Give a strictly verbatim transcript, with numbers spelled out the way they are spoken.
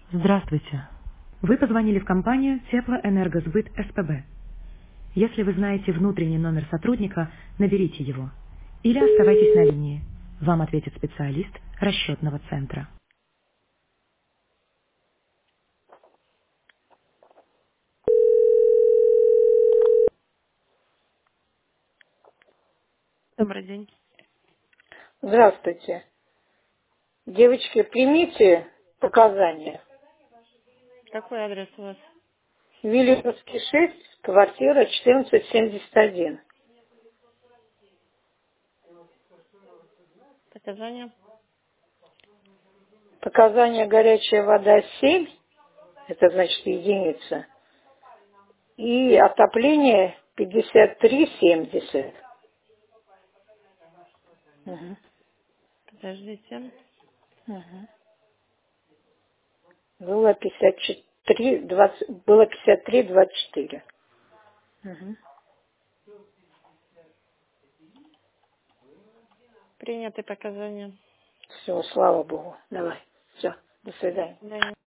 Здравствуйте. Вы позвонили в компанию Теплоэнергосбыт СПБ. Если вы знаете внутренний номер сотрудника, наберите его. Или оставайтесь на линии. Вам ответит специалист расчетного центра. Добрый день. Здравствуйте. Девочки, примите показания. Какой адрес у вас? Вильямовский шесть, квартира четырнадцать семьдесят один. Показания? Показания горячая вода семь, это значит единица, и отопление пятьдесят три семьдесят. Угу. Подождите. Угу. Было пятьдесят четыре двадцать, было пятьдесят три двадцать четыре. Угу. Приняты показания. Все, слава Богу. Давай. Все. До свидания. До свидания.